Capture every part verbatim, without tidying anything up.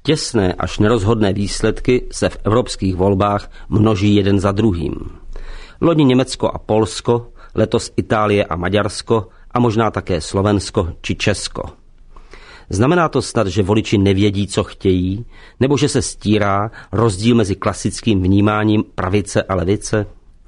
Těsné až nerozhodné výsledky se v evropských volbách množí jeden za druhým. Loni Německo a Polsko, letos Itálie a Maďarsko a možná také Slovensko či Česko. Znamená to snad, že voliči nevědí, co chtějí, nebo že se stírá rozdíl mezi klasickým vnímáním pravice a levice?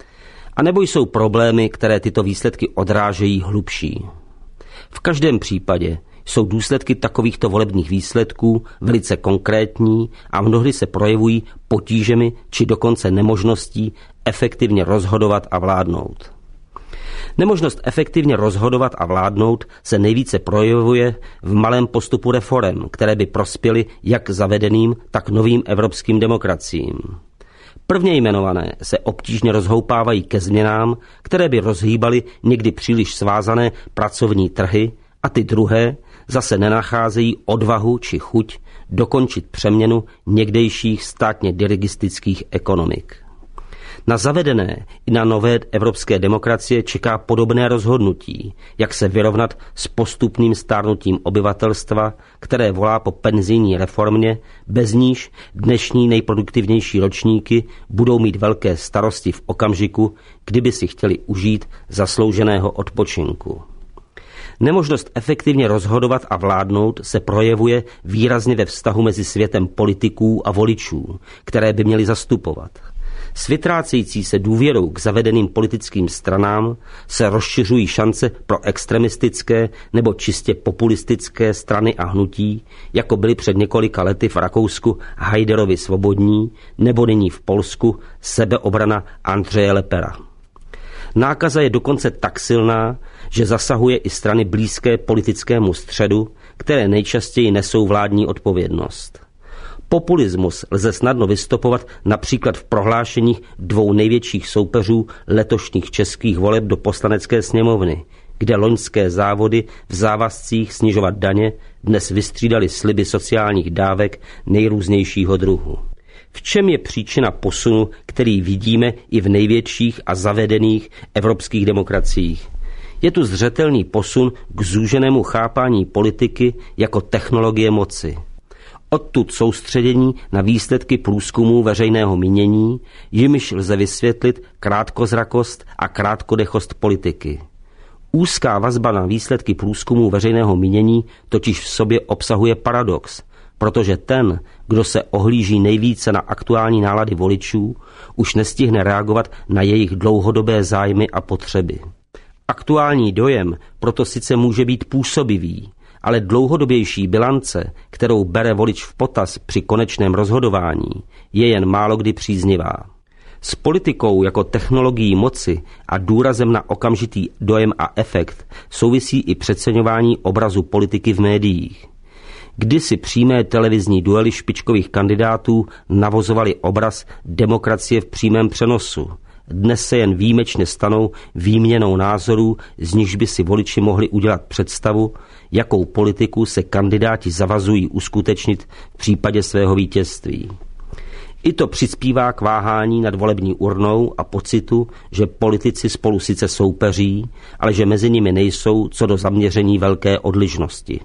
A nebo jsou problémy, které tyto výsledky odrážejí, hlubší? V každém případě jsou důsledky takovýchto volebních výsledků velice konkrétní a mnohdy se projevují potížemi či dokonce nemožností efektivně rozhodovat a vládnout. Nemožnost efektivně rozhodovat a vládnout se nejvíce projevuje v malém postupu reforem, které by prospěly jak zavedeným, tak novým evropským demokraciím. Prvně jmenované se obtížně rozhoupávají ke změnám, které by rozhýbaly někdy příliš svázané pracovní trhy, a ty druhé zase nenacházejí odvahu či chuť dokončit přeměnu někdejších státně dirigistických ekonomik. Na zavedené i na nové evropské demokracie čeká podobné rozhodnutí, jak se vyrovnat s postupným stárnutím obyvatelstva, které volá po penzijní reformě, bez níž dnešní nejproduktivnější ročníky budou mít velké starosti v okamžiku, kdyby si chtěli užít zaslouženého odpočinku. Nemožnost efektivně rozhodovat a vládnout se projevuje výrazně ve vztahu mezi světem politiků a voličů, které by měli zastupovat. S vytrácející se důvěrou k zavedeným politickým stranám se rozšiřují šance pro extremistické nebo čistě populistické strany a hnutí, jako byly před několika lety v Rakousku Haiderovi Svobodní nebo nyní v Polsku sebeobrana Andřeje Lepera. Nákaza je dokonce tak silná, že zasahuje i strany blízké politickému středu, které nejčastěji nesou vládní odpovědnost. Populismus lze snadno vystopovat například v prohlášeních dvou největších soupeřů letošních českých voleb do Poslanecké sněmovny, kde loňské závody v závazcích snižovat daně dnes vystřídali sliby sociálních dávek nejrůznějšího druhu. V čem je příčina posunu, který vidíme i v největších a zavedených evropských demokraciích? Je tu zřetelný posun k zúženému chápání politiky jako technologie moci. Odtud soustředění na výsledky průzkumů veřejného mínění, jimiž lze vysvětlit krátkozrakost a krátkodechost politiky. Úzká vazba na výsledky průzkumů veřejného mínění totiž v sobě obsahuje paradox, protože ten, kdo se ohlíží nejvíce na aktuální nálady voličů, už nestihne reagovat na jejich dlouhodobé zájmy a potřeby. Aktuální dojem proto sice může být působivý, ale dlouhodobější bilance, kterou bere volič v potaz při konečném rozhodování, je jen málokdy příznivá. S politikou jako technologií moci a důrazem na okamžitý dojem a efekt souvisí i přeceňování obrazu politiky v médiích. Kdysi přímé televizní duely špičkových kandidátů navozovaly obraz demokracie v přímém přenosu. Dnes se jen výjimečně stanou výměnou názorů, z nichž by si voliči mohli udělat představu, jakou politiku se kandidáti zavazují uskutečnit v případě svého vítězství. I to přispívá k váhání nad volební urnou a pocitu, že politici spolu sice soupeří, ale že mezi nimi nejsou co do zaměření velké odlišnosti.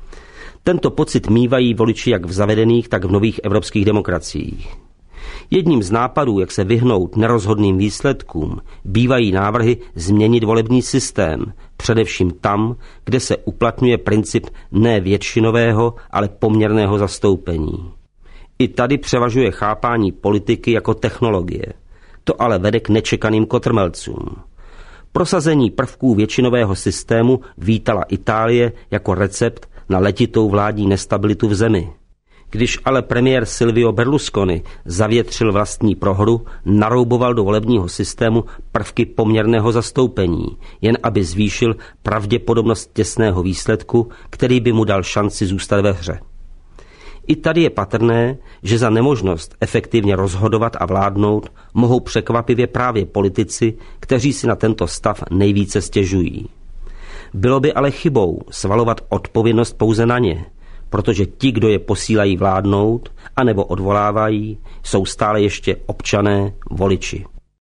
Tento pocit mívají voliči jak v zavedených, tak v nových evropských demokraciích. Jedním z nápadů, jak se vyhnout nerozhodným výsledkům, bývají návrhy změnit volební systém, především tam, kde se uplatňuje princip ne většinového, ale poměrného zastoupení. I tady převažuje chápání politiky jako technologie. To ale vede k nečekaným kotrmelcům. Prosazení prvků většinového systému vítala Itálie jako recept na letitou vládní nestabilitu v zemi. Když ale premiér Silvio Berlusconi zavětřil vlastní prohru, narouboval do volebního systému prvky poměrného zastoupení, jen aby zvýšil pravděpodobnost těsného výsledku, který by mu dal šanci zůstat ve hře. I tady je patrné, že za nemožnost efektivně rozhodovat a vládnout mohou překvapivě právě politici, kteří si na tento stav nejvíce stěžují. Bylo by ale chybou svalovat odpovědnost pouze na ně, protože ti, kdo je posílají vládnout anebo odvolávají, jsou stále ještě občané, voliči.